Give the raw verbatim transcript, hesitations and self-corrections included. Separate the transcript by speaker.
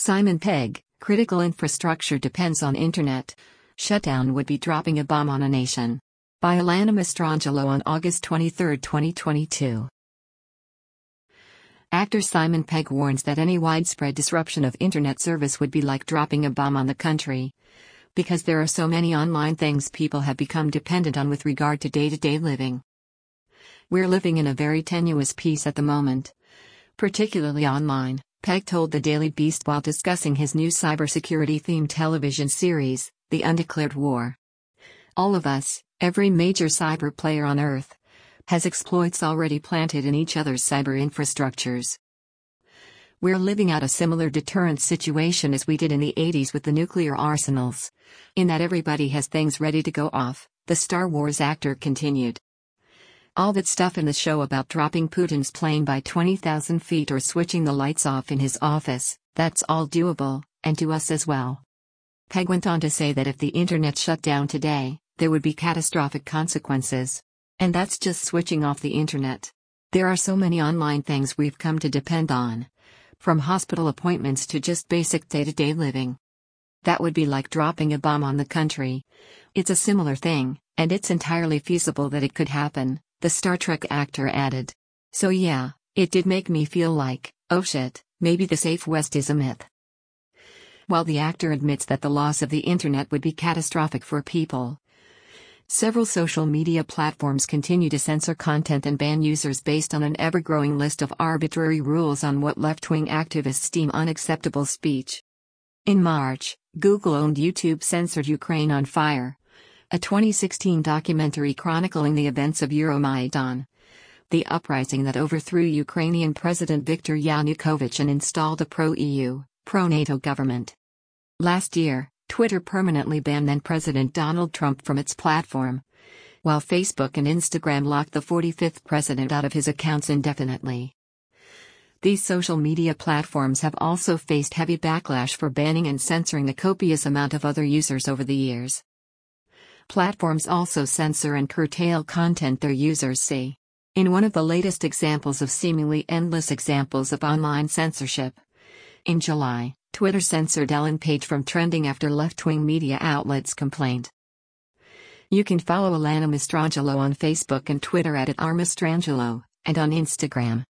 Speaker 1: Simon Pegg, critical infrastructure depends on internet. Shutdown would be dropping a bomb on a nation. By Alana Mastrangelo on August twenty-third, twenty twenty-two. Actor Simon Pegg warns that any widespread disruption of internet service would be like dropping a bomb on the country. Because there are so many online things people have become dependent on with regard to day-to-day living. We're living in a very tenuous piece at the moment. Particularly online, Pegg told the Daily Beast while discussing his new cybersecurity-themed television series, The Undeclared War. All of us, every major cyber player on Earth, has exploits already planted in each other's cyber infrastructures. We're living out a similar deterrent situation as we did in the eighties with the nuclear arsenals, in that everybody has things ready to go off, the Star Wars actor continued. All that stuff in the show about dropping Putin's plane by twenty thousand feet or switching the lights off in his office, that's all doable, and to us as well. Pegg went on to say that if the internet shut down today, there would be catastrophic consequences. And that's just switching off the internet. There are so many online things we've come to depend on. From hospital appointments to just basic day-to-day living. That would be like dropping a bomb on the country. It's a similar thing, and it's entirely feasible that it could happen, the Star Trek actor added. So yeah, it did make me feel like, oh shit, maybe the safe West is a myth. While the actor admits that the loss of the internet would be catastrophic for people, several social media platforms continue to censor content and ban users based on an ever-growing list of arbitrary rules on what left-wing activists deem unacceptable speech. In March, Google-owned YouTube censored Ukraine on Fire, a twenty sixteen documentary chronicling the events of Euromaidan, the uprising that overthrew Ukrainian President Viktor Yanukovych and installed a pro-E U, pro-NATO government. Last year, Twitter permanently banned then-President Donald Trump from its platform, while Facebook and Instagram locked the forty-fifth president out of his accounts indefinitely. These social media platforms have also faced heavy backlash for banning and censoring a copious amount of other users over the years. Platforms also censor and curtail content their users see. In one of the latest examples of seemingly endless examples of online censorship, in July, Twitter censored Ellen Page from trending after left-wing media outlets complained. You can follow Alana Mastrangelo on Facebook and Twitter at, at r mastrangelo, and on Instagram,